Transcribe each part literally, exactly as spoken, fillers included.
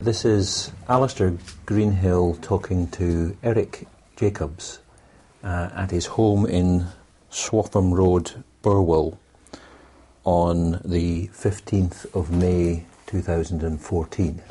this is Alistair Greenhill talking to Eric Jacobs uh, at his home in Swaffham Road, Burwell, on the fifteenth of May two thousand fourteen.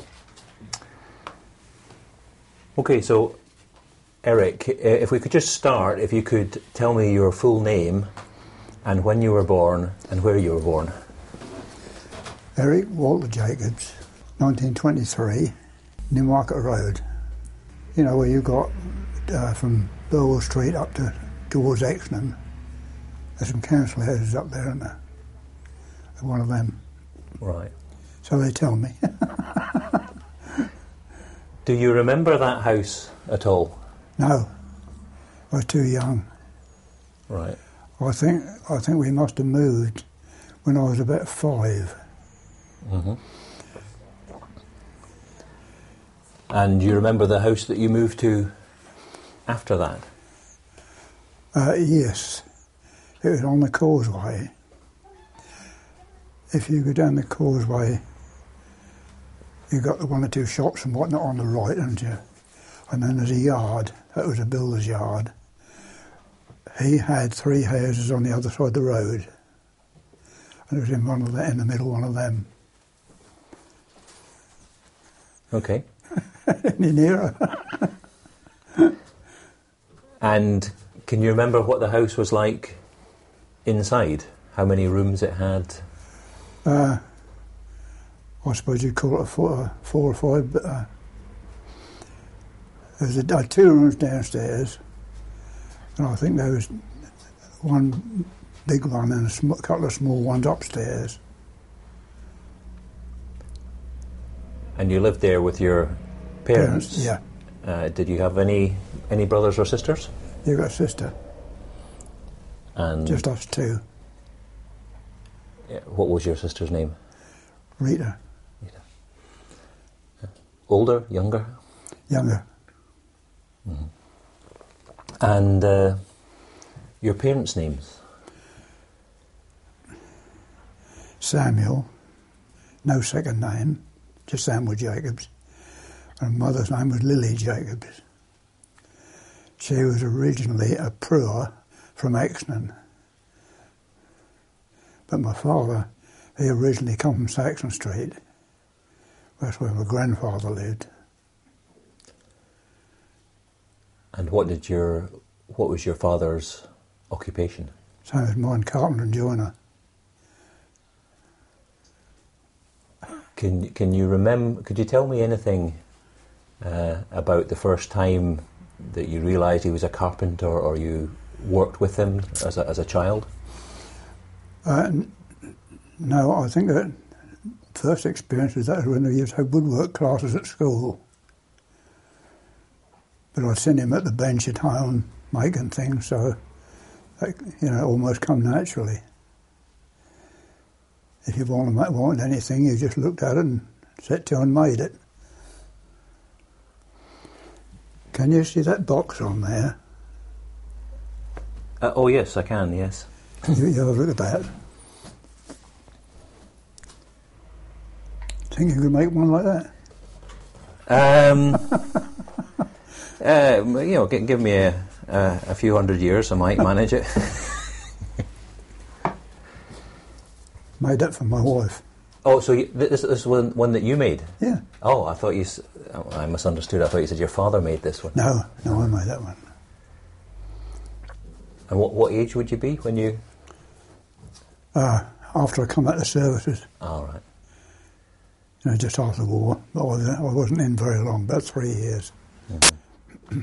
Okay, so Eric, if we could just start, if you could tell me your full name and when you were born and where you were born. Eric Walter Jacobs, nineteen twenty-three, Newmarket Road. You know, where you got uh, from Burwell Street up to towards Exnham. There's some council houses up there, isn't there? One of them. Right. So they tell me. Do you remember that house at all? No, I was too young. Right. I think I think we must have moved when I was about five. Mm-hmm. And you remember the house that you moved to after that? Uh, yes, it was on the causeway. If you go down the causeway, you've got the one or two shops and whatnot on the right, haven't you? And then there's a yard. That was a builder's yard. He had three houses on the other side of the road, and it was in one of the, in the middle one of them. Okay. Any nearer? And can you remember what the house was like inside? How many rooms it had? Uh, I suppose you'd call it a four, four or five, but uh, there was a, uh, two rooms downstairs, and I think there was one big one and a sm- couple of small ones upstairs. And you lived there with your parents? Parents, yeah. Uh, did you have any any brothers or sisters? You got a sister, And just us two. yeah, what was your sister's name? Rita, Older, younger? younger. Mm-hmm. And uh, your parents' names? Samuel, no second name, just Samuel Jacobs. And mother's name was Lily Jacobs. She was originally a Brewer from Exton. But my father, he originally come from Saxon Street. That's where my grandfather lived. And what did your what was your father's occupation? Same as mine, carpenter and joiner. Can can you remember? Could you tell me anything uh, about the first time that you realised he was a carpenter, or you worked with him as a, as a child? Uh, n- no, I think that first experience was that when we used to have woodwork classes at school. But I'd seen him at the bench at home making things, so that, you know, almost come naturally. If you want to make, want anything, you just looked at it and set to and made it. Can you see that box on there? Uh, oh yes, I can. Yes. you, you have a look at that. Think you could make one like that? Um, uh, you know, g- give me a, a, a few hundred years, I might manage it. Made that for my wife. Oh, so you, this, this is one, one that you made? Yeah. Oh, I thought you... S- oh, I misunderstood. I thought you said your father made this one. No, no, I made that one. And what, what age would you be when you... Uh, after I come out of the services, All right. you know, just after the war. But I wasn't, I wasn't in very long, about three years. Mm-hmm.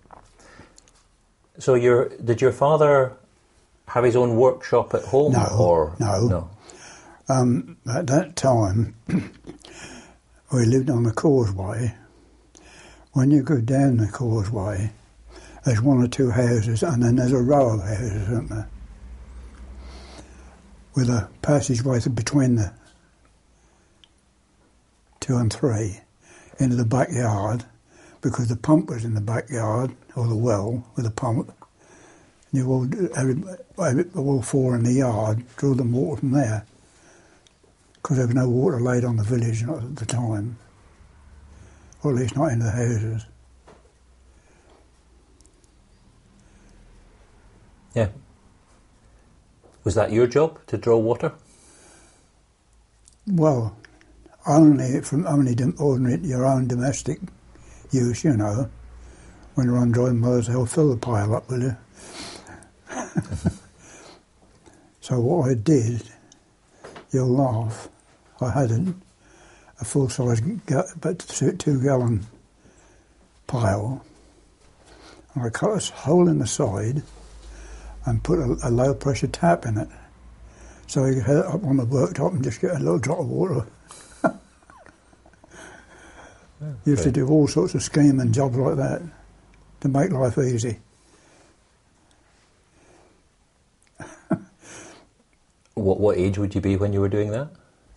So your did your father have his own workshop at home? No, or no. no? Um, at that time, we lived on the causeway. When you go down the causeway, there's one or two houses, and then there's a row of houses, isn't there? With a passageway between the two and three into the backyard, because the pump was in the backyard, or the well with the pump. You all, every, every, all four in the yard drew the water from there, because there was no water laid on the village at the time. or at least not into the houses. Yeah. Was that your job, to draw water? Well, only from only ordinary your own domestic use, you know. When you're on dry mothers, they'll fill the pile up, will you? So what I did, you'll laugh, I had a, a full-size, but two-gallon pile, and I cut a hole in the side and put a, a low-pressure tap in it, so you could head it up on the worktop and just get a little drop of water. Oh, Used okay. to do all sorts of scheming jobs like that to make life easy. What what age would you be when you were doing that?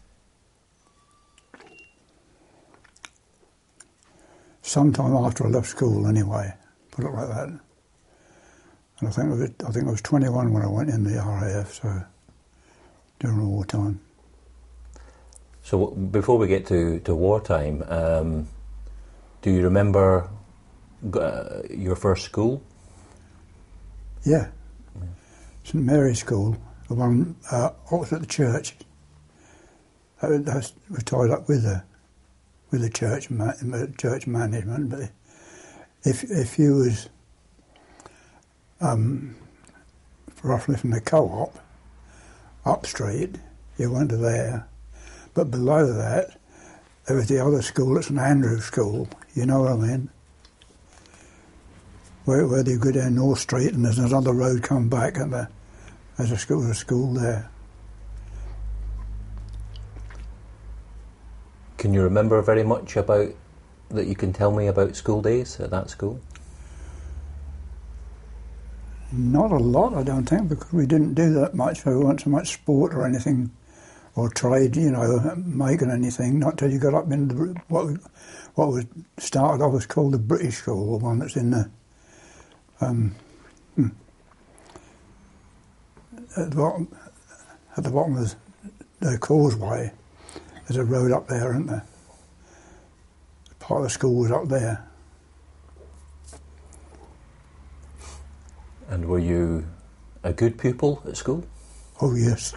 Sometime after I left school, anyway. Put it like that. And I think I was, I think I was twenty-one when I went in the R A F. So during the wartime. So before we get to to wartime, um, do you remember uh, your first school? Yeah, yeah. Saint Mary's School, the one uh, opposite the church. That, that was tied up with the with the church ma- church management. But if if you was um, roughly from the co-op up street, you went to there. But below that, there was the other school. It's an Andrews School. You know what I mean? Where, where you go down North Street and there's another road come back and the, there's a school, a school there. Can you remember very much about that you can tell me about school days at that school? Not a lot, I don't think, because we didn't do that much. We weren't so much sport or anything, or trade, you know, making anything. Not till you got up into the, what we, what was started off as called the British School, the one that's in the um, hmm, at the bottom, at the bottom of the causeway. There's a road up there, isn't there? Part of the school was up there. And were you a good pupil at school? Oh yes.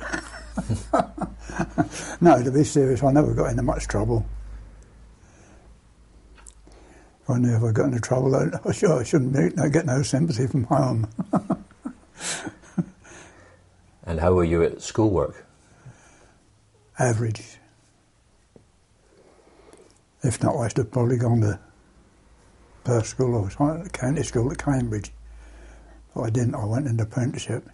No, to be serious, I never got into much trouble. If I knew if I got into trouble, I, sure, I shouldn't be, get no sympathy from home. And how were you at schoolwork? Average. If not, I should have probably gone to Perth School. I was at county school at Cambridge. But I didn't, I went into apprenticeship.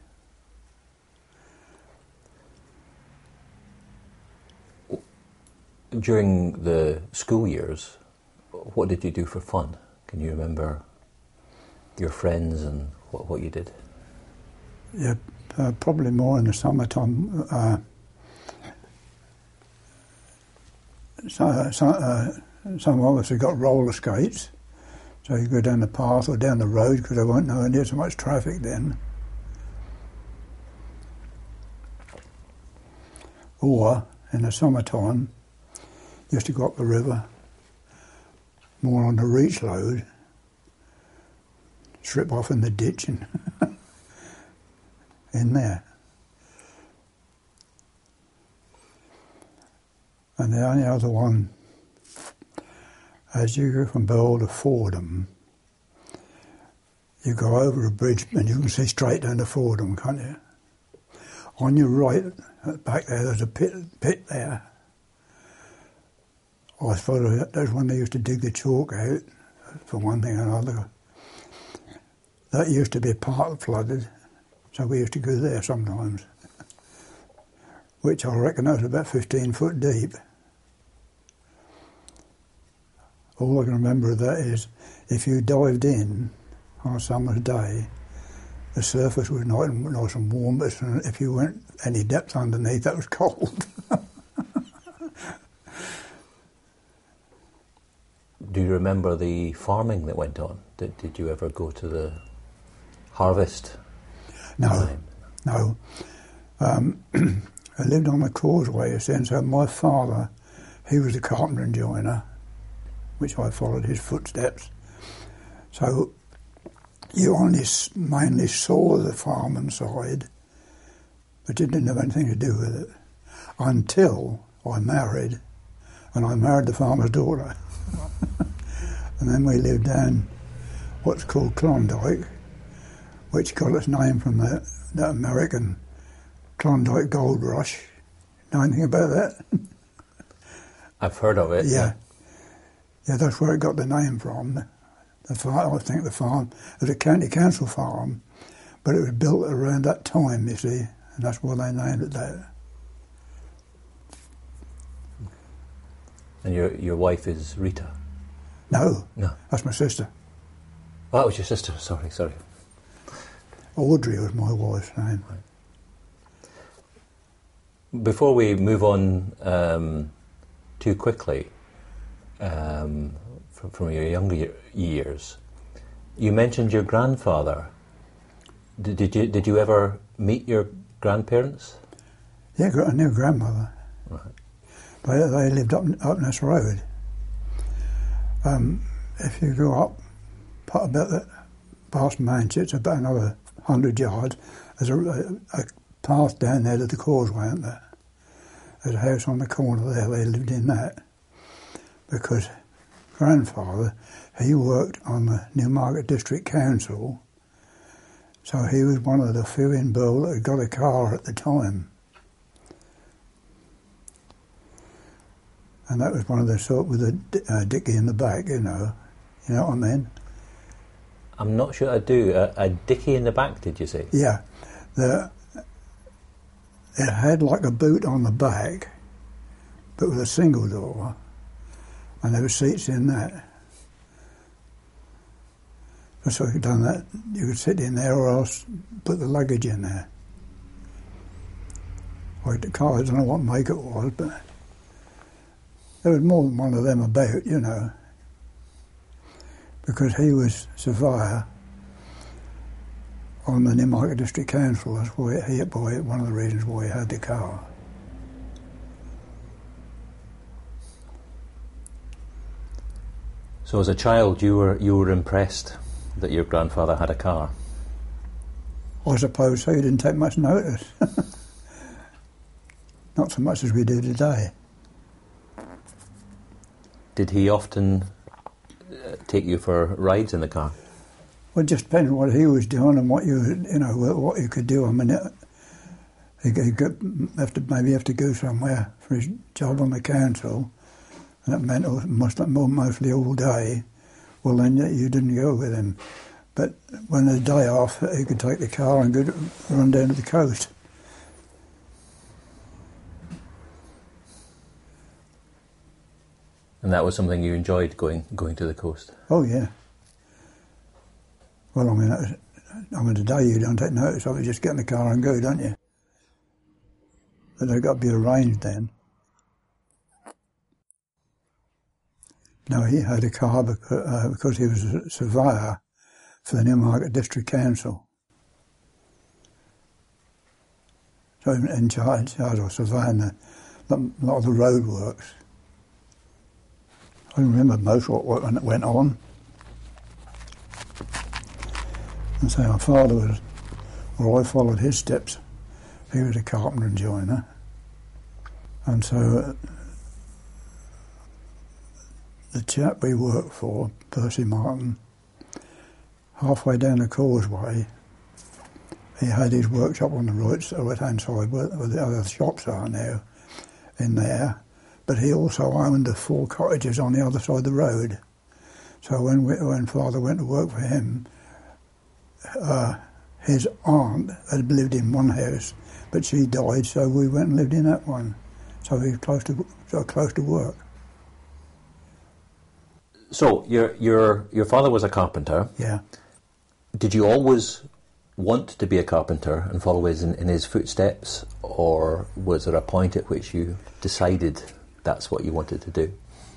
During the school years, what did you do for fun? Can you remember your friends and what, what you did? Yeah, uh, probably more in the summertime. Uh, so, so, uh, some of us have got roller skates, so you go down the path or down the road because there weren't nowhere near so much traffic then. Or in the summertime, used to go up the river, more on the reach load, strip off in the ditch and in there. And the only other one, as you go from Burwell to Fordham, you go over a bridge and you can see straight down to Fordham, can't you? On your right, back there, there's a pit, pit there. I suppose that's when they used to dig the chalk out, for one thing or another. That used to be part flooded, so we used to go there sometimes, which I reckon that was about fifteen foot deep. All I can remember of that is if you dived in on a summer's day, the surface was nice and, nice and warm, but if you went any depth underneath, that was cold. Do you remember the farming that went on? Did, did you ever go to the harvest? No, time? no. Um, I lived on the causeway, you see, and so my father, he was a carpenter and joiner which I followed his footsteps. So you only s- mainly saw the farm inside, but you didn't have anything to do with it until I married, and I married the farmer's daughter. And then we lived down what's called Klondike, which got its name from the, the American Klondike Gold Rush. Know anything about that? I've heard of it. Yeah. Yeah. Yeah, that's where it got the name from. The farm, I think the farm, it was a county council farm, but it was built around that time, you see, and that's why they named it that. And your your wife is Rita? No, No. that's my sister. Oh, that was your sister. Sorry, sorry. Audrey was my wife's name. Before we move on um, too quickly um, from, from your younger ye- years, you mentioned your grandfather. Did, did you did you ever meet your grandparents? Yeah, I knew grandmother. Right. They, they lived up, up this road. Um, if you go up pa- about the, past Manchester, it's about another hundred yards, there's a, a, a path down there to the causeway, isn't there? There's a house on the corner there, they lived in that. Because grandfather, he worked on the Newmarket District Council, so he was one of the few in Burwell that had got a car at the time. And that was one of the sort with a uh, dicky in the back, you know. You know what I mean? I'm not sure I do. A, a dicky in the back, did you say? Yeah. The, it had like a boot on the back, but with a single door, and there were seats in that. So if you'd done that, you could sit in there or else put the luggage in there. Like the car, I don't know what make it was, but there was more than one of them about, you know, because he was surveyor on the Newmarket District Council. That's why he, boy, one of the reasons why he had the car. So as a child, you were you were impressed that your grandfather had a car? I suppose so. He didn't take much notice. Not so much as we do today. Did he often uh, take you for rides in the car? Well, it just depends on what he was doing and what you, you know, what you could do. I mean, it, he, he could have to maybe have to go somewhere for his job on the council, and it meant it must mostly all day. Well, then you, you didn't go with him. But when the day off, he could take the car and go to, run down to the coast. And that was something you enjoyed, going going to the coast? Oh, yeah. Well, I mean, that was, I mean, today you don't take notice of it, just get in the car and go, don't you? But they've got to be arranged then. No, he had a car because, uh, because he was a surveyor for the Newmarket District Council. So in charge, charge of surveying the, a lot of the road works. I remember most what went went on. And so my father was, well, I followed his steps. He was a carpenter and joiner. And so uh, the chap we worked for, Percy Martin, halfway down the causeway, he had his workshop on the right, right-hand side where, where the other shops are now, in there. But he also owned the four cottages on the other side of the road. So when we, when Father went to work for him, uh, his aunt had lived in one house, but she died, so we went and lived in that one. So he was close to so close to work. So your your your father was a carpenter. Yeah. Did you always want to be a carpenter and follow his in, in his footsteps, or was there a point at which you decided that's what you wanted to do?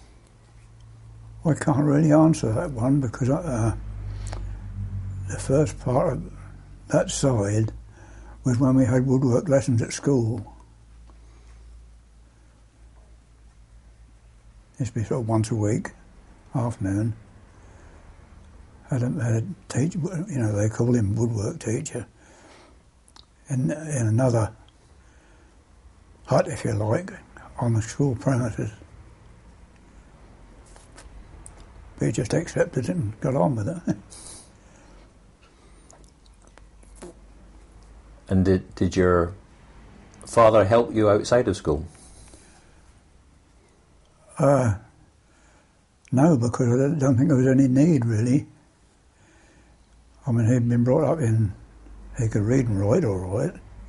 I can't really answer that one because uh, the first part of that side was when we had woodwork lessons at school. It used to be sort of once a week half noon. Had a, had a teacher, you know, they call him woodwork teacher, in, in another hut, if you like, on the school premises. But he just accepted it and got on with it. And did, did your father help you outside of school? Uh, no, because I don't think there was any need, really. I mean, he'd been brought up in, he could read and write all right,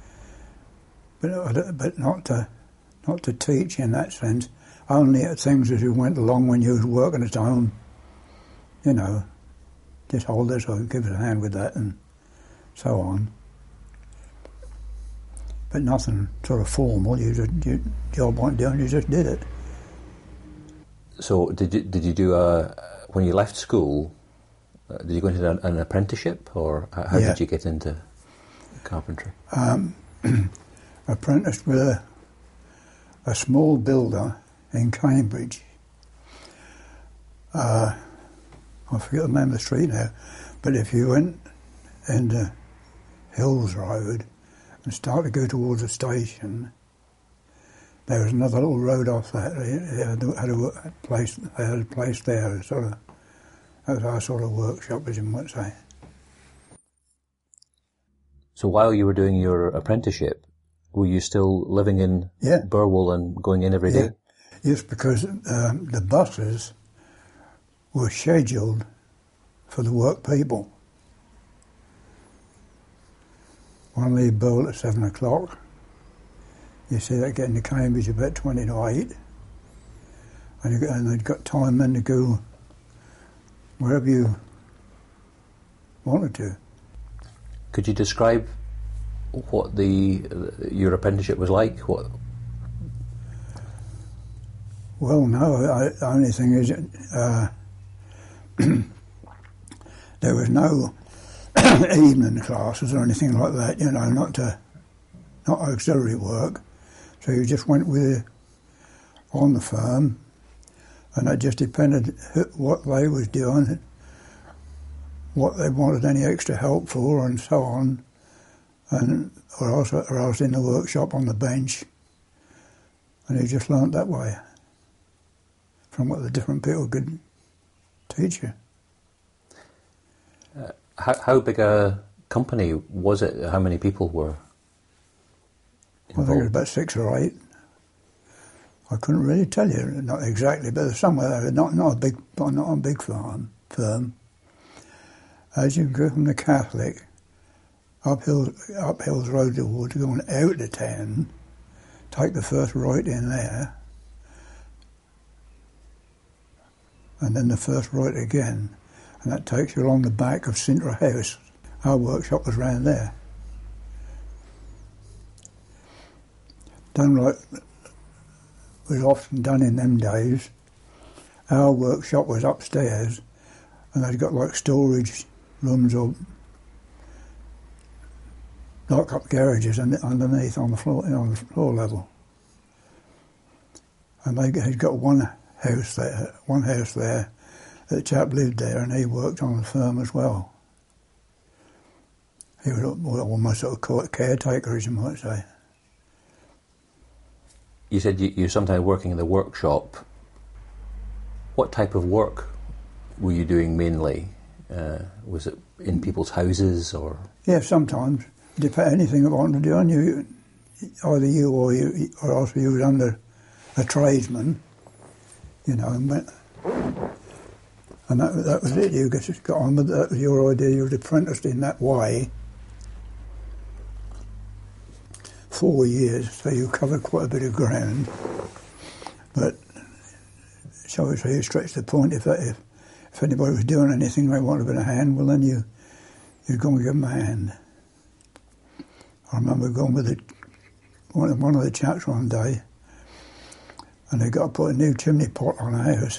but but not to not to teach in that sense. Only at things as you went along when you was working at home, you know, just hold this or give us a hand with that and so on. But nothing sort of formal. You just your job wasn't done. You just did it. So did you did you do a when you left school? Uh, did you go into an, an apprenticeship, or how yeah. did you get into carpentry? Um, apprenticed with a, a small builder in Cambridge. Uh, I forget the name of the street now, but if you went into Hills Road and started to go towards the station, there was another little road off that. They had a, had a place. They had a place there, sort of. That was our sort of workshop, as you might say. So while you were doing your apprenticeship, were you still living in yeah. Burwell and going in every yeah. day? Yes, because um, the buses were scheduled for the work people. One leave Burwell at seven o'clock. You see that getting to Cambridge about twenty to eight. And, you got, and they'd got time then to go wherever you wanted to. Could you describe what the your apprenticeship was like? What? Well, no. I, the only thing is, uh, there was no evening classes or anything like that. You know, not to not auxiliary work. So you just went with on the firm. And it just depended what they was doing, what they wanted any extra help for, and so on. And or else, or else in the workshop on the bench. And you just learnt that way, from what the different people could teach you. Uh, how, how big a company was it? How many people were involved? I think it was about six or eight. I couldn't really tell you, not exactly, but somewhere, not not a big, not a big firm. Firm. As you go from the Catholic up Hills, up Hills Road towards going out of town, take the first right in there, and then the first right again, and that takes you along the back of Sintra House. Our workshop was round there. Done like. Was often done in them days. Our workshop was upstairs, and they'd got like storage rooms or lock-up garages underneath on the floor, you know, on the floor level. And they had got one house there, one house there. The chap lived there, and he worked on the firm as well. He was almost sort of caretaker, as you might say. You said you, you were sometimes working in the workshop. What type of work were you doing mainly? Uh, was it in people's houses or? Yeah, sometimes. Depend anything I wanted to do, and you, either you or you, or else you was under a tradesman, you know, and went, and that that was it. You just got on with that. Was your idea. You were apprenticed in that way. Four years, so you covered quite a bit of ground. But shall we say, you stretch the point. If if if anybody was doing anything, they wanted a bit of hand. Well, then you you'd go and give them a hand. I remember going with the, one of one of the chaps one day, and they got to put a new chimney pot on a house,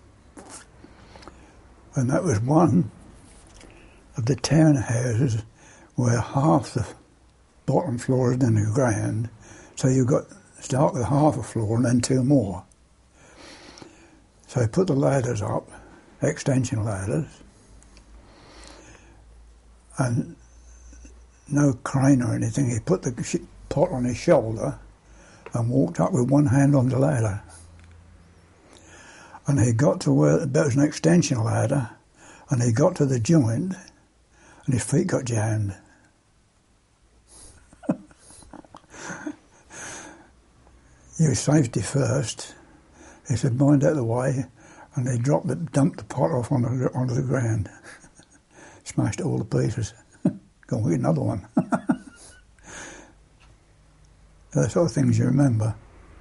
and that was one of the townhouses where half the bottom floor is in the ground, so you got start with half a floor and then two more. So I put the ladders up, extension ladders, and no crane or anything. He put the sh- pot on his shoulder and walked up with one hand on the ladder. And he got to where there was an extension ladder, and he got to the joint, and his feet got jammed. Use safety first. He said, mind out of the way, and they dropped the, dumped the pot off on the, onto the ground. Smashed it all to pieces. Go and get another one. The sort of things you remember.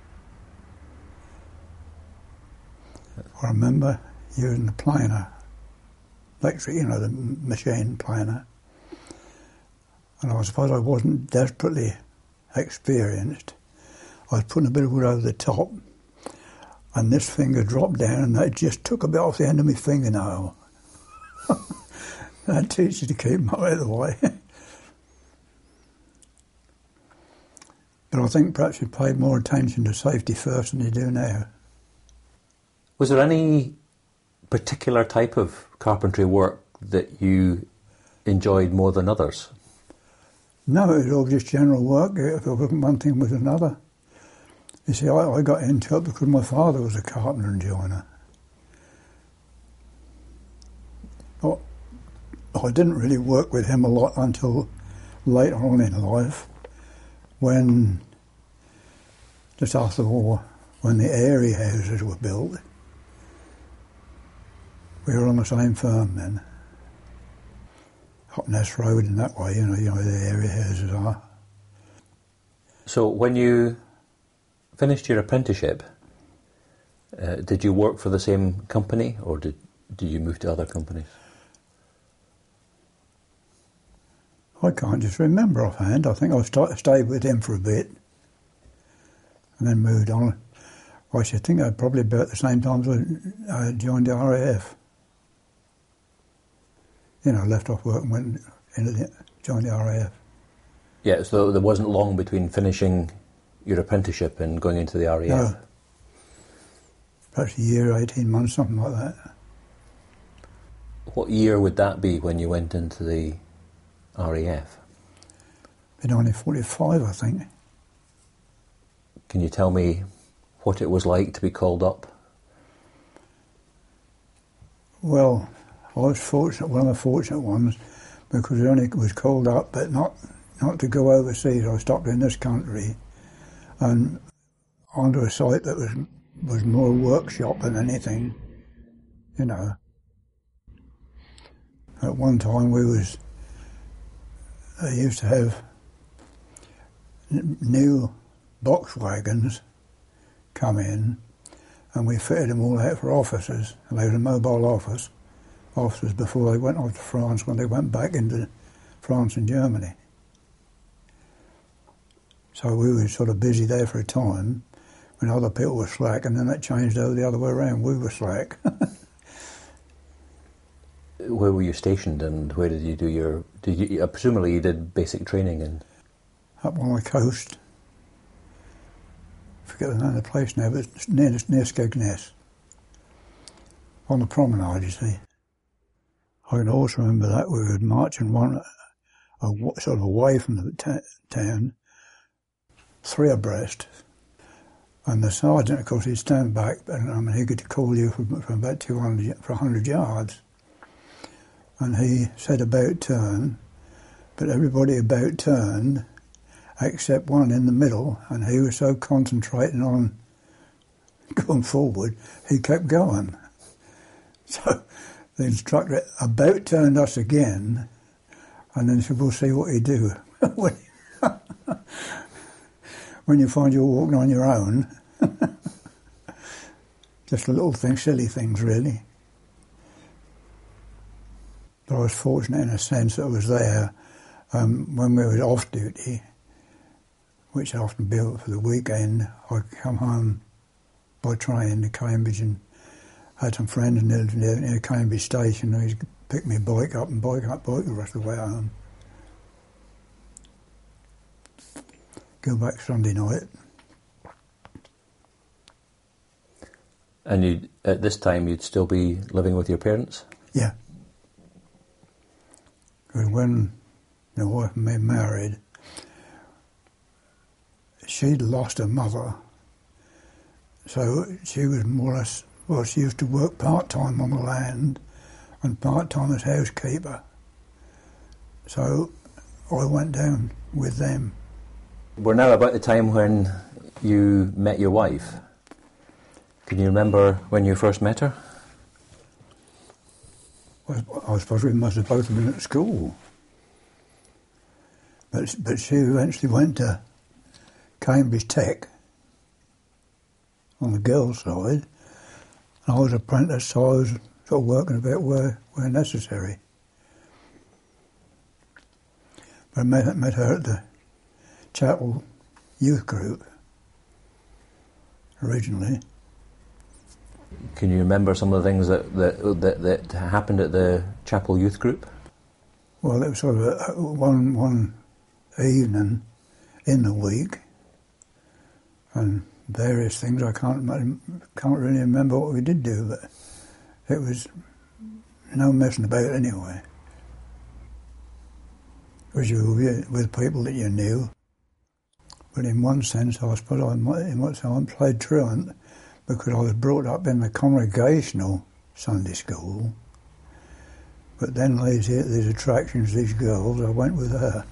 I remember using the planer, electric, you know, the machine planer. And I suppose I wasn't desperately experienced. I was putting a bit of wood over the top, and this finger dropped down, and that just took a bit off the end of my fingernail. That teaches you to keep them out of the way. But I think perhaps you paid more attention to safety first than you do now. Was there any particular type of carpentry work that you enjoyed more than others? No, it was all just general work. If it wasn't one thing, it was another. You see, I, I got into it because my father was a carpenter and joiner. But I didn't really work with him a lot until later on in life, when, just after the war, when the area houses were built. We were on the same firm then. Up Ness Road in that way, you know, you know where the area houses are. So when you finished your apprenticeship, uh, did you work for the same company, or did, did you move to other companies? I can't just remember offhand. I think I st- stayed with him for a bit and then moved on. I should think I'd probably about the same time as I joined the R A F. You know, left off work and went into the, joined the R A F. Yeah, so there wasn't long between finishing your apprenticeship and going into the R A F? No. Perhaps a year, eighteen months, something like that. What year would that be when you went into the R A F? In nineteen forty-five, I think. Can you tell me what it was like to be called up? Well, I was fortunate, one of the fortunate ones, because I only was called up, but not not to go overseas. I stopped in this country and onto a site that was was more a workshop than anything, you know. At one time we was, they used to have n- new box wagons come in, and we fitted them all out for officers, and they were a mobile office, officers before they went off to France, when they went back into France and Germany. So we were sort of busy there for a time, when other people were slack, and then that changed over the other way around. We were slack. Where were you stationed, and where did you do your? Did you? Uh, presumably, you did basic training in. Up on the coast. I forget the name of the place now, but it's near near Skegness. On the promenade, you see. I can also remember that we were marching one, a, sort of away from the t- town, three abreast. And the sergeant, of course, he'd stand back, and I mean, he could call you from, from about two hundred, for one hundred yards. And he said about turn, but everybody about turned, except one in the middle, and he was so concentrating on going forward, he kept going. So the instructor about turned us again, and then said, we'll see what you do. when, when you find you're walking on your own. Just a little thing, silly things really. But I was fortunate in a sense that I was there um, when we were off duty, which I often built for the weekend. I'd come home by train to Cambridge and had some friends near, near, near Cambridge station. They'd pick my bike up and bike up, bike the rest of the way home. Go back Sunday night. And you, at this time, you'd still be living with your parents? Yeah. Because when my wife and me married, she'd lost her mother, so she was more or less, well, she used to work part-time on the land and part-time as housekeeper. So I went down with them. We're now about the time when you met your wife. Can you remember when you first met her? I, I suppose we must have both been at school. But, but she eventually went to Cambridge Tech on the girls' side, and I was apprentice, so I was sort of working about where, where necessary. But I met, met her at the Chapel Youth Group originally. Can you remember some of the things that, that, that, that happened at the Chapel Youth Group? Well, it was sort of a, one, one evening in the week, and various things. I can't can't really remember what we did do, but it was no messing about anyway. Because you were with people that you knew. But in one sense, I suppose I might, in what sense, I played truant because I was brought up in the Congregational Sunday School. But then these, these attractions, these girls, I went with her.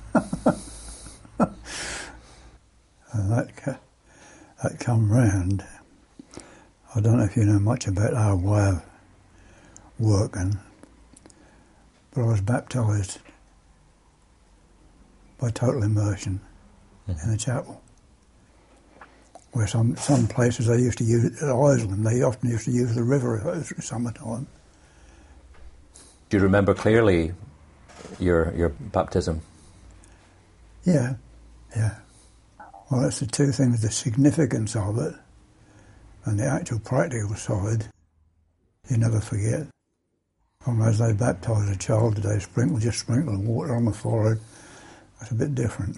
And that, that come round. I don't know if you know much about our way of working, but I was baptised by total immersion mm-hmm. in the chapel. Where some, some places they used to use, at Isleham, they often used to use the river at summertime. Do you remember clearly your your baptism? Yeah, yeah. Well, that's the two things, the significance of it and the actual practical side, you never forget. As they baptise a child today, sprinkle, just sprinkle water on the forehead, that's a bit different.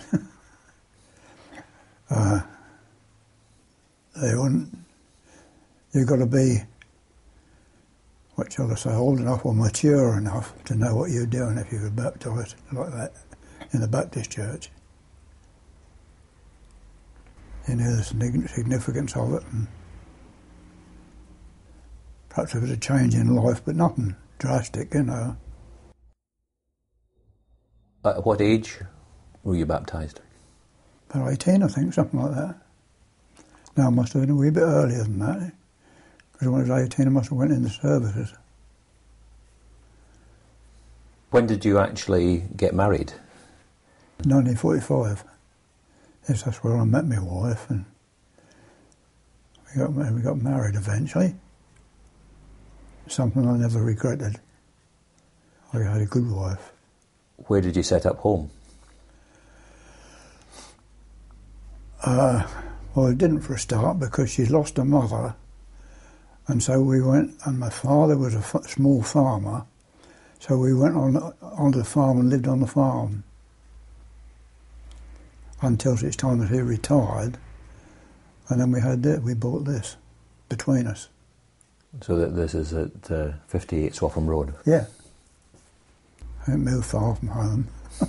uh, they wouldn't, you've got to be, what shall I say, old enough or mature enough to know what you're doing if you were baptised like that in the Baptist church. You know the significance of it, and perhaps there was a change in life, but nothing drastic, you know. At what age were you baptised? About eighteen, I think, something like that. No, I must have been a wee bit earlier than that, because when I was eighteen I must have went in the services. When did you actually get married? nineteen forty-five. Yes, that's where I met my wife, and we got we got married eventually. Something I never regretted. I had a good wife. Where did you set up home? Uh, well, I didn't for a start because she'd lost her mother, and so we went. And my father was a f- small farmer, so we went on onto the farm and lived on the farm until such time as he retired, and then we had this, we bought this between us. So that this is at uh, fifty-eight Swaffham Road? Yeah. I didn't move far from home.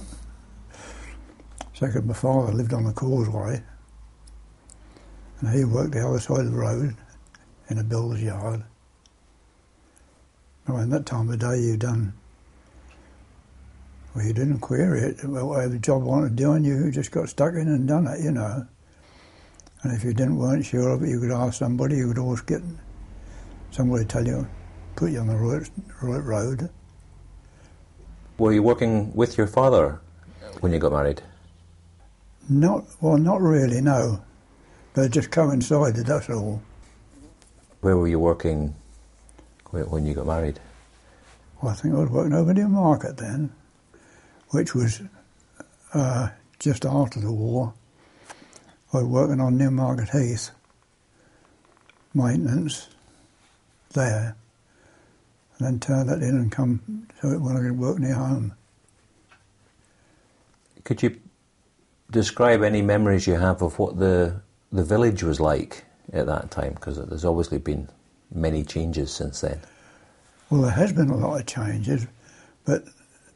Second, my father lived on the causeway, and he worked the other side of the road in a builder's yard. Now, in that time of day, you done, well, you didn't query it. Well, whatever job wanted doing, you just got stuck in and done it, you know. And if you didn't, weren't sure of it, you could ask somebody. You could always get somebody to tell you, put you on the right, right road. Were you working with your father when you got married? Not, well, not really, no. But it just coincided, that's all. Where were you working when you got married? Well, I think I was working over near Market then, which was uh, just after the war. I was working on Newmarket Heath, maintenance there, and then turned that in and come so it when I could work near home. Could you describe any memories you have of what the the village was like at that time? Because there's obviously been many changes since then? Well, there has been a lot of changes, but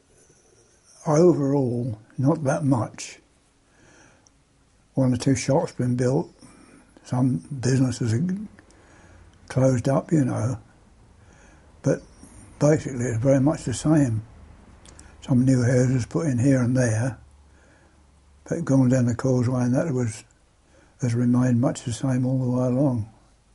overall, not that much. One or two shops been built, some businesses have closed up, you know, but basically it's very much the same. Some new houses put in here and there, but going down the causeway and that was has remained much the same all the way along.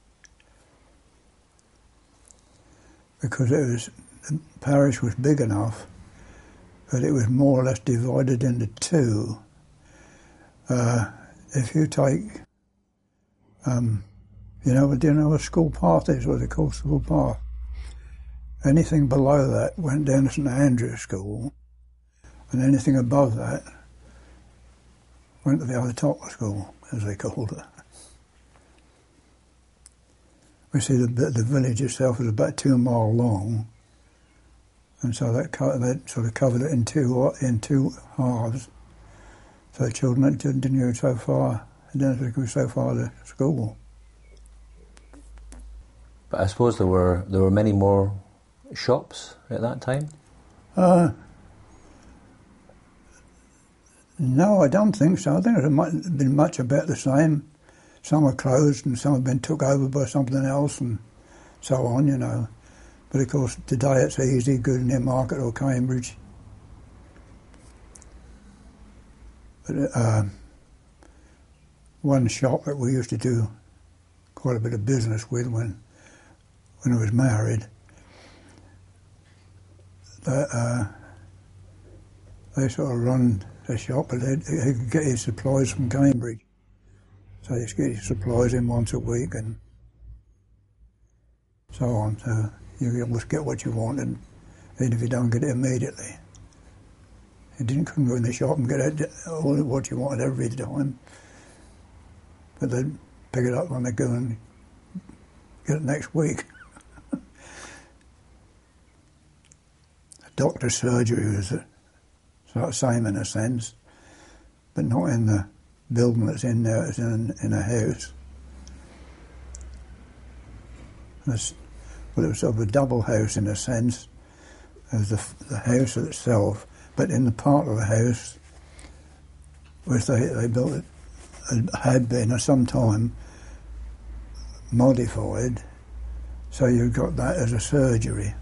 Because it was, the parish was big enough that it was more or less divided into two. Uh, if you take, um, you know, do you know what a school path is, what they call school path? Anything below that went down to St Andrew's School, and anything above that went to the other top of school, as they called it. We see the, the village itself is about two mile long, and so that, co that sort of covered it in two in two halves. So the children didn't go so far, didn't go so far to school. But I suppose there were there were many more shops at that time? Uh, no, I don't think so. I think it's been much about the same. Some are closed and some have been took over by something else and so on, you know. But of course today it's easy, good near Market or Cambridge. But uh, one shop that we used to do quite a bit of business with when when I was married, that, uh, they sort of run the shop, but they, they could get his supplies from Cambridge. So you get your supplies in once a week and so on. So you always get what you want, and even if you don't get it immediately. You didn't couldn't go in the shop and get it, all what you wanted every time. But they'd pick it up when they go and get it next week. Doctor's surgery was sort of the same in a sense, but not in the building that's in there, it's in, in a house. It's, well, it was sort of a double house in a sense. There was the, the house itself, but in the part of the house which they, they built it, had been at some time modified, so you got that as a surgery.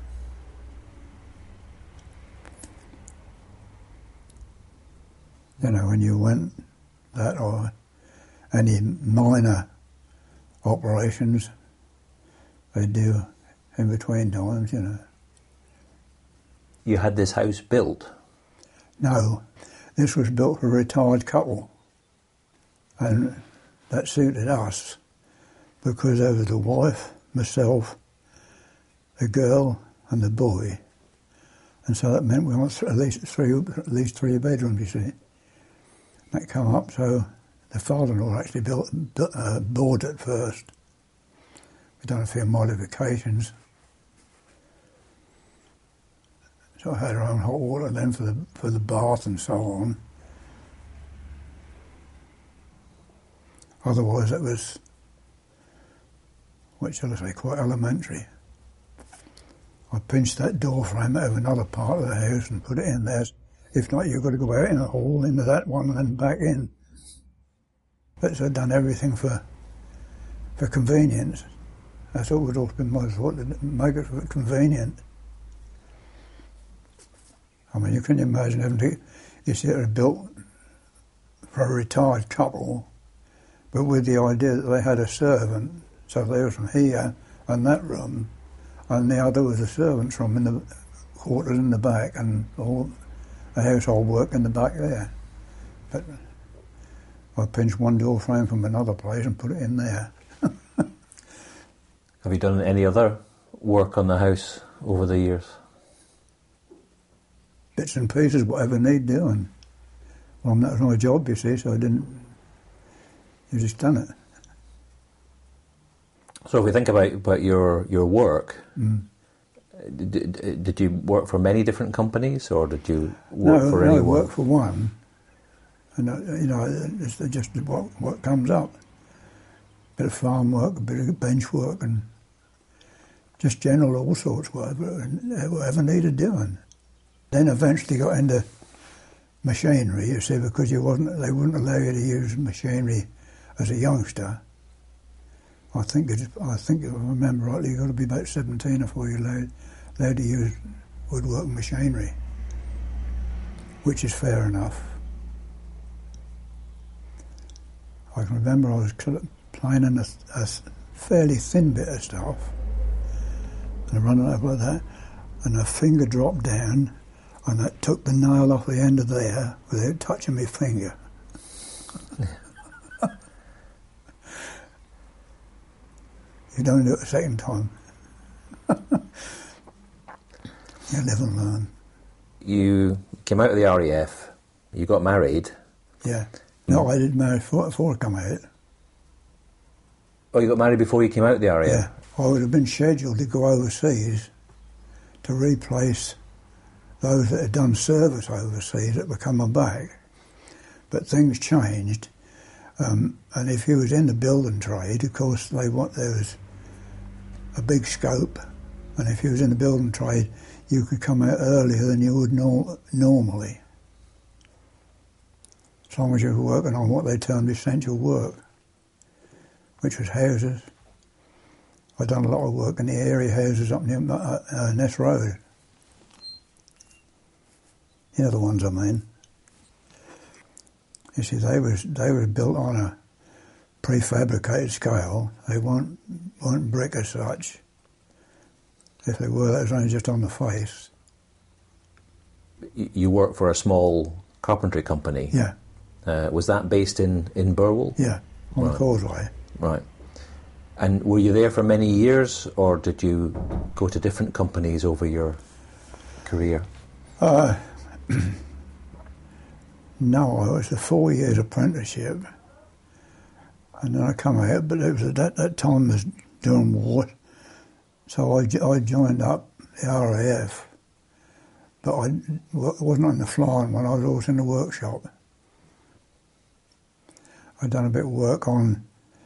You know, when you went that or any minor operations they do in between times, you know. You had this house built? No, this was built for a retired couple, and that suited us because there was the wife, myself, the girl and the boy, and so that meant we wanted at least three, at least three bedrooms, you see. That come up, so the father-in-law actually built, uh, bought it first. We've done a few modifications. So I had our own hot water then for the for the bath and so on. Otherwise, it was, what shall I say, quite elementary. I pinched that door frame out of another part of the house and put it in there. If not, you've got to go out in a hall into that one and then back in. But so I've done everything for for convenience. That's always been my thought, to make it convenient. I mean, you can imagine having to, you see, it was built for a retired couple, but with the idea that they had a servant, so they were from here and that room, and the other was a servant's room in the quarters in the back, and all the household work in the back there. But I pinched one door frame from another place and put it in there. Have you done any other work on the house over the years? Bits and pieces, whatever need doing. Well, that was my job, you see, so I didn't, you just done it. So if we think about, about your, your work, Mm. did, did you work for many different companies, or did you work no, for no, anyone? I worked for one, and uh, you know, it's just what, what comes up. Bit of farm work, a bit of bench work, and just general all sorts, whatever, whatever needed doing. Then eventually got into machinery, you see, because you wasn't, they wouldn't allow you to use machinery as a youngster. I think, it, I think if I remember rightly, you've got to be about seventeen before you're allowed, allowed to use woodworking machinery, which is fair enough. I can remember I was planing a, a fairly thin bit of stuff and running over like that, and a finger dropped down, and that took the nail off the end of there without touching my finger. You don't do it a second time. You live and learn. You came out of the R A F, you got married. Yeah. No, I didn't marry before, before I come out. Oh, you got married before you came out of the R A F? Yeah. I would have been scheduled to go overseas to replace those that had done service overseas that were coming back. But things changed. Um, and if you was in the building trade, of course, they want there was a big scope. And if you was in the building trade, you could come out earlier than you would nor- normally. As long as you were working on what they termed essential work, which was houses. I'd done a lot of work in the area houses up near uh, uh, Ness Road. You know the ones I mean. You see, they was they were built on a prefabricated scale. They weren't weren't brick as such. If they were, that was only just on the face. You worked for a small carpentry company. Yeah. Uh, was that based in, in Burwell? Yeah, on right. the causeway. Right. And were you there for many years, or did you go to different companies over your career? Uh, no, it was a four years apprenticeship, and then I come out. But it was at that, that time was during war, so I, I joined up the R A F. But I wasn't on the flying one. I was always in the workshop. I'd done a bit of work on.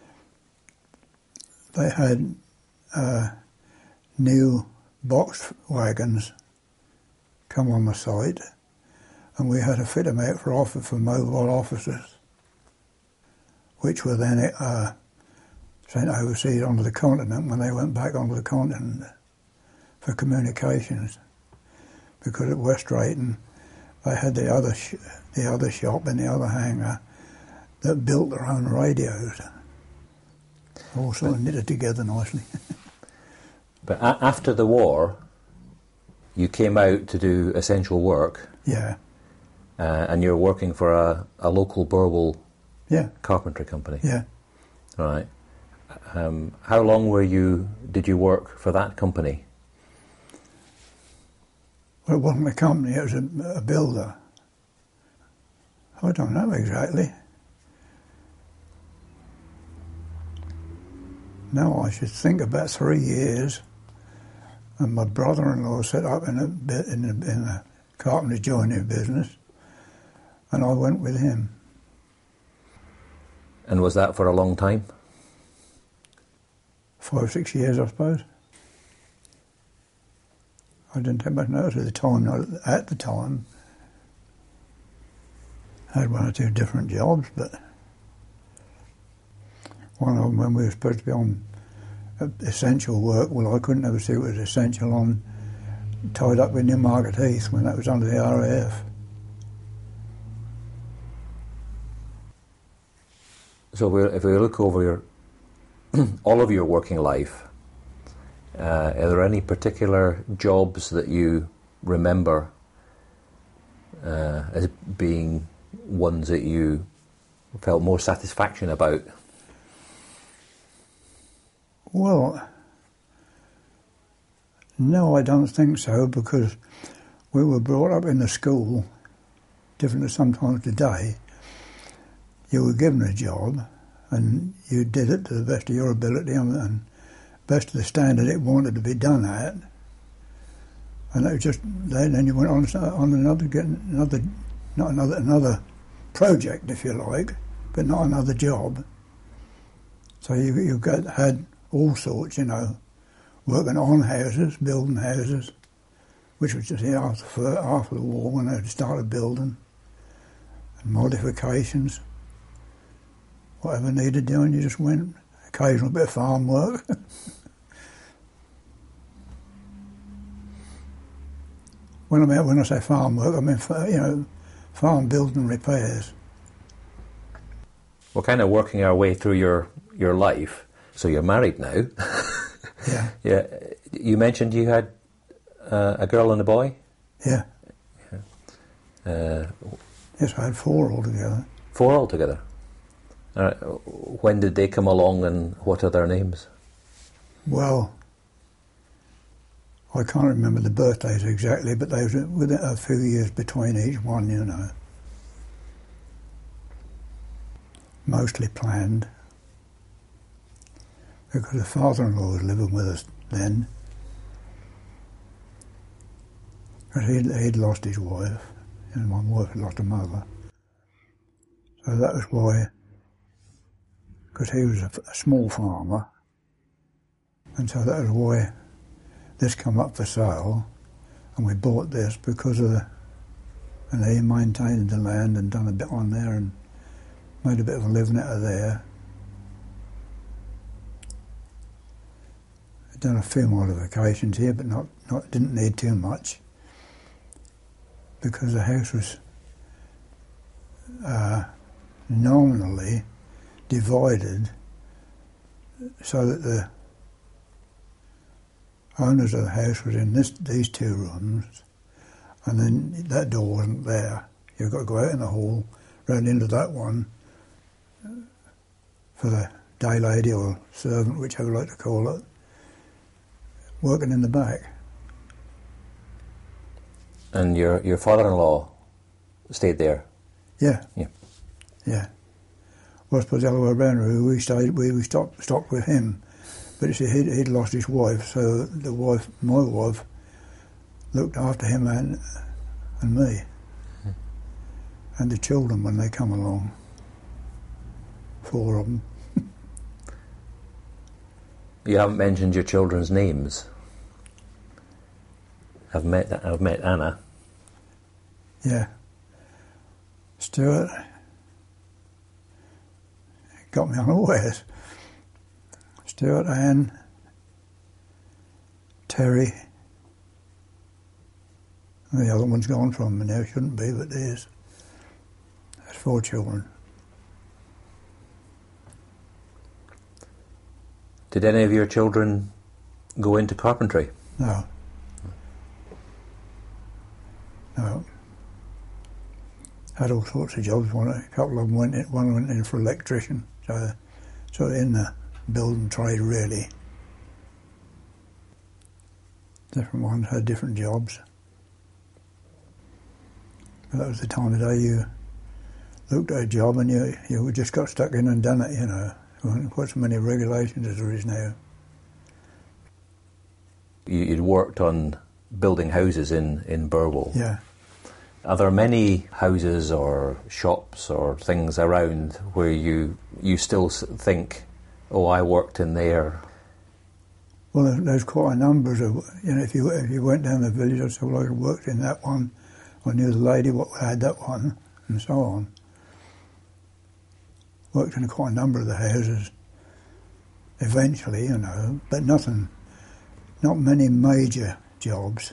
They had uh, new box wagons come on the site, and we had to fit them out for office for mobile offices, which were then uh, sent overseas onto the continent when they went back onto the continent for communications. Because at West Drayton, they had the other sh- the other shop in the other hangar that built their own radios. All sort of knitted together nicely. But a- after the war, you came out to do essential work. Yeah. Uh, and you're working for a, a local Burwell yeah. carpentry company. Yeah. Right. Um, how long were you? Did you work for that company? Well, it wasn't a company, it was a, a builder. I don't know exactly. No, I should think about three years. And my brother-in-law set up in a bit in a, in a carpentry joinery business, and I went with him. And was that for a long time? Five, six years, I suppose. I didn't take much notice at the time. At the time, I had one or two different jobs, but one of them when we were supposed to be on essential work, well, I couldn't ever see it was essential on tied up in Newmarket Heath when that was under the R A F. So if we, if we look over your all of your working life, uh, are there any particular jobs that you remember uh, as being ones that you felt more satisfaction about? Well, no, I don't think so, because we were brought up in the school, different to sometimes today. You were given a job, and you did it to the best of your ability and, and best of the standard it wanted to be done at. And it was just then, then you went on on another, getting another, not another another project, if you like, but not another job. So you you got had all sorts, you know, working on houses, building houses, which was just here after, after the war when they started building, and modifications, whatever needed doing, you just went. Occasional bit of farm work. when I mean, when I say farm work, I mean you know farm building and repairs. We're kind of working our way through your your life. So you're married now. Yeah. Yeah. You mentioned you had uh, a girl and a boy. Yeah. yeah. Uh, yes, I had four altogether. Four altogether. Uh, when did they come along, and what are their names? Well, I can't remember the birthdays exactly, but they were within a few years between each one, you know. Mostly planned, because the father-in-law was living with us then. Because he'd, he'd lost his wife, and my wife had lost her mother. So that was why, because he was a, a small farmer, and so that was why this come up for sale, and we bought this because of the, and he maintained the land and done a bit on there and made a bit of a living out of there. I'd done a few modifications here, but not, not didn't need too much, because the house was uh, nominally divided so that the owners of the house was in this, these two rooms, and then that door wasn't there. You've got to go out in the hall, round into that one, for the day lady or servant, whichever you like to call it, working in the back. And your your father-in-law stayed there? Yeah. Yeah. Yeah. Well, I suppose the other way around, we stayed, we, we stopped, stopped with him. But you see, he'd, he'd lost his wife, so the wife, my wife, looked after him and and me, mm. and the children when they come along. Four of them. You haven't mentioned your children's names. I've met I've met Anna. Yeah. Stuart got me unawares. Stuart, Anne, Terry, and the other one's gone from me now, shouldn't be, but it is. There's four children. Did any of your children go into carpentry? No. No. Had all sorts of jobs. One, a couple of them went in, one went in for electrician, so, so in the building trade really. Different ones had different jobs. But that was the time of day you looked at a job and you you just got stuck in and done it, you know. There weren't quite so many regulations as there is now. You'd worked on building houses in, in Burwell. Yeah. Are there many houses or shops or things around where you you still think, oh, I worked in there? Well, there's quite a number of, you know, if you if you went down the village, I'd say, well, I worked in that one, I knew the lady what had that one, and so on. Worked in quite a number of the houses, eventually, you know, but nothing, not many major jobs.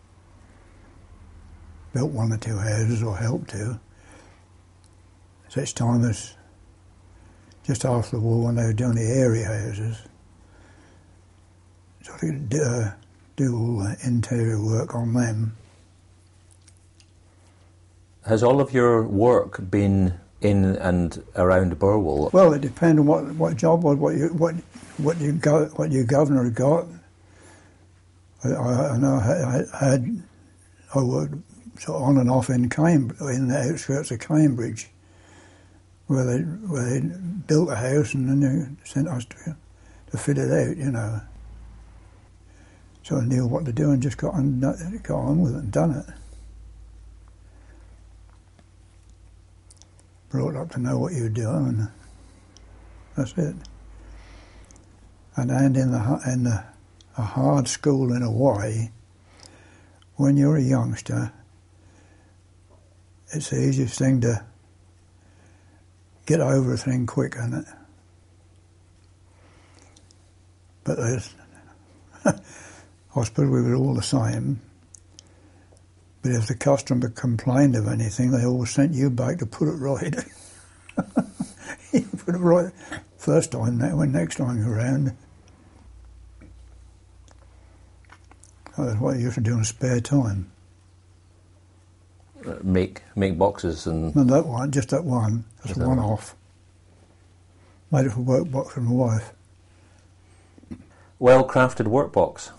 Built one or two houses or helped to. Such time as just after the war when they were doing the area houses, so I could do, uh, do all the interior work on them. Has all of your work been in and around Burwell? Well, it depends on what what job was, what you what what you go, what your governor got. I, I, I know I, I had I worked sort of on and off in Cambridge, in the outskirts of Cambridge, where they where they built a house and then they sent us to to fit it out, you know. So I knew what to do and just got on, got on with it and done it. Brought up to know what you were doing, and that's it. And and in the in the a hard school in a way. When you're a youngster, it's the easiest thing to get over a thing quick, isn't it? But there's, I suppose we were all the same. But if the customer complained of anything, they always sent you back to put it right. You put it right first time, that when next time you're around. That's what you used to do in spare time. Uh, make make boxes and... No, that one, just that one. That's a one-off. Made it for work box for my wife. Well-crafted workbox.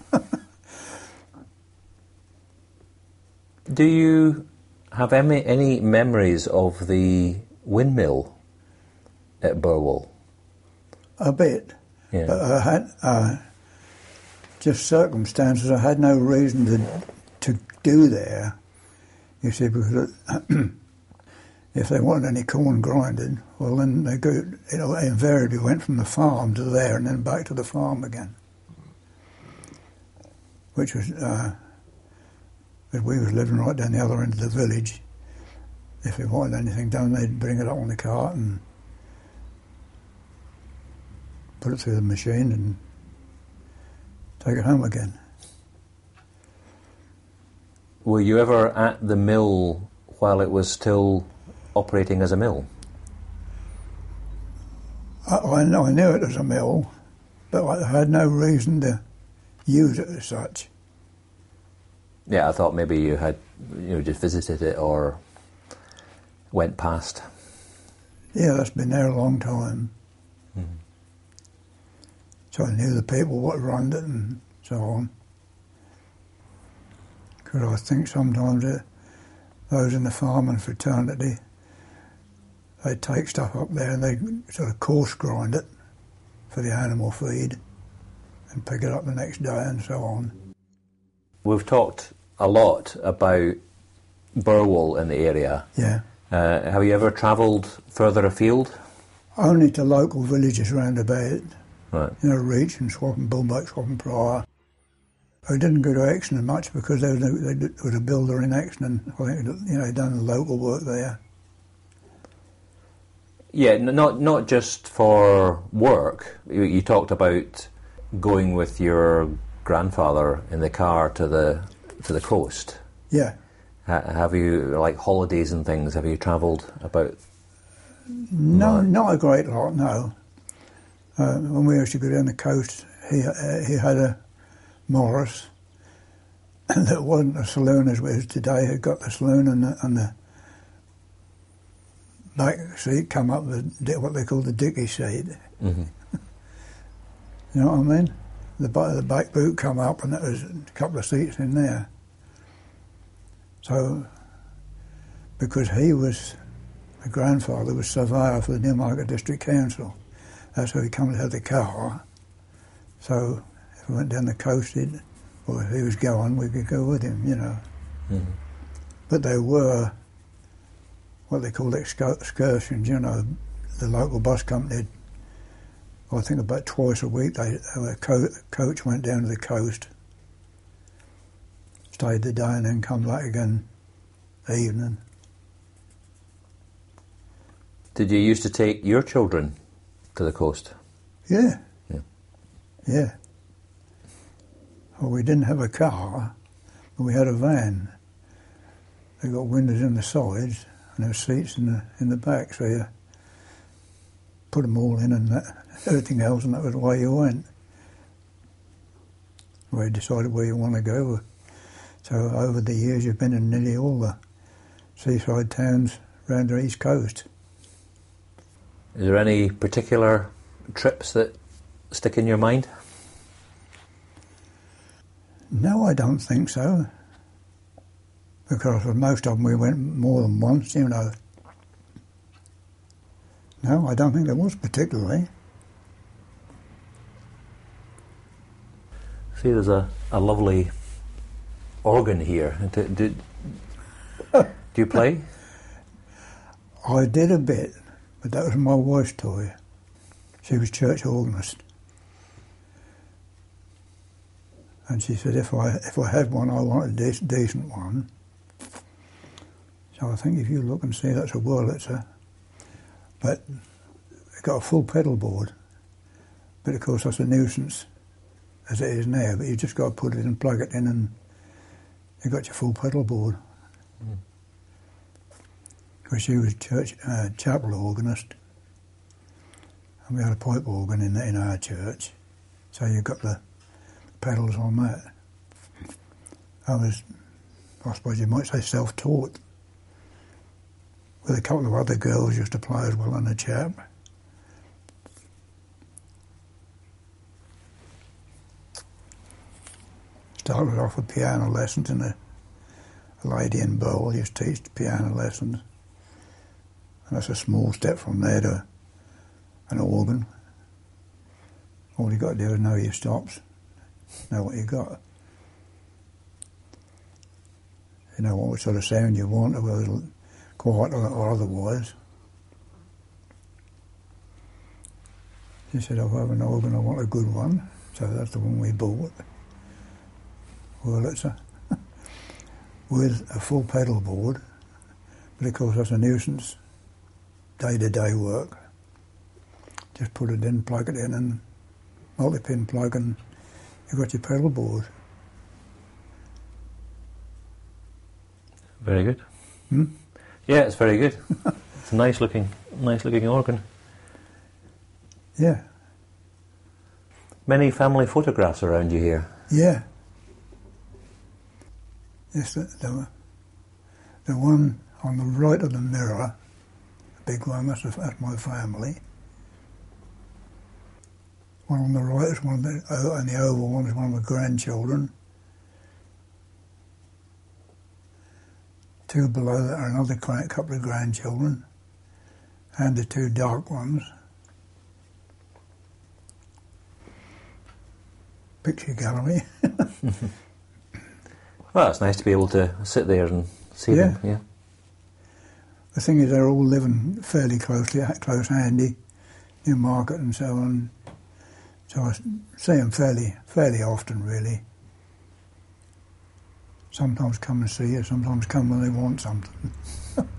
Do you have any, any memories of the windmill at Burwell? A bit. Yeah. But I had, uh, just circumstances, I had no reason to to do there, you see, because if they wanted any corn grinded, well then they go, you know, invariably went from the farm to there and then back to the farm again. Which was, uh, because we was living right down the other end of the village. If they wanted anything done, they'd bring it up on the cart and put it through the machine and take it home again. Were you ever at the mill while it was still operating as a mill? I, I, know, I knew it was a mill, but I had no reason to use it as such. Yeah, I thought maybe you had, you know, just visited it or went past. Yeah, that's been there a long time. Mm-hmm. So I knew the people what run it and so on. Because I think sometimes that those in the farming fraternity, they take stuff up there and they sort of coarse grind it for the animal feed and pick it up the next day and so on. We've talked a lot about Burwell in the area. Yeah. Uh, have you ever travelled further afield? Only to local villages round about. Right. You know, Reach and Swaffham, Bullbuck, Swaffham Prior. I didn't go to Exton much because there was, no, there was a builder in Exton. I think, you know, done the local work there. Yeah, n- not not just for work. You, you talked about going with your grandfather in the car to the to the coast. Yeah. Ha- have you, like holidays and things, have you travelled about? No, Right. not a great lot, no. Uh, when we used to go down the coast, he uh, he had a Morris that wasn't a saloon as it is today. It got the saloon and the, and the back seat come up the what they call the dicky seat. Mm-hmm. You know what I mean? The back, the back boot come up and there was a couple of seats in there. So, because he was, my grandfather was surveyor for the Newmarket District Council. That's how he come to have the car. So, if we went down the coast, he'd, or if he was going, we could go with him, you know. Mm-hmm. But there were what they called excursions, you know. The local bus company, I think about twice a week, they, a co- coach went down to the coast, stayed the day and then come back again evening. Did you used to take your children to the coast? Yeah. Yeah. Yeah. Well, we didn't have a car, but we had a van. They got windows in the sides and there were seats in the in the back, so you put them all in and that, everything else, and that was the way you went. We decided where you want to go. So over the years, you've been in nearly all the seaside towns around the east coast. Is there any particular trips that stick in your mind? No, I don't think so. Because for most of them we went more than once, you know. No, I don't think there was particularly. See, there's a, a lovely organ here. Do, do, do you play? I did a bit, but that was my wife's toy. She was church organist. And she said, if I if I had one, I want a decent, decent one. So I think if you look and see, that's a Wurlitzer. But it got a full pedal board. But of course that's a nuisance as it is now. But you just got to put it and plug it in and you got your full pedal board. Because mm. she was church uh, chapel organist. And we had a pipe organ in, in our church. So you got the pedals on that. I was, I suppose you might say, self-taught. With a couple of other girls used to play as well in the chap. Started off with piano lessons, and a, a lady in Bowl used to teach piano lessons. And that's a small step from there to an organ. All you got to do is know your stops, know what you got. You know what sort of sound you want, whether quiet or, or otherwise. She said, if I have an organ, I want a good one. So that's the one we bought. Wurlitzer. With a full pedal board. But of course that's a nuisance. Day-to-day work. Just put it in, plug it in, and multi-pin plug, and you've got your pedal board. Very good. Hmm? Yeah, it's very good. It's a nice looking, nice looking organ. Yeah. Many family photographs around you here. Yeah. Yes, the, the, the one on the right of the mirror, the big one, that's, a, that's my family. One on the right is one of the, oh, and the oval one is one of my grandchildren. Two below that are another couple of grandchildren, and the two dark ones. Picture gallery. Well, it's nice to be able to sit there and see yeah. them. Yeah. The thing is, they're all living fairly closely, close handy, Newmarket and so on. So I see them fairly, fairly often, really. Sometimes come and see you, sometimes come when they want something.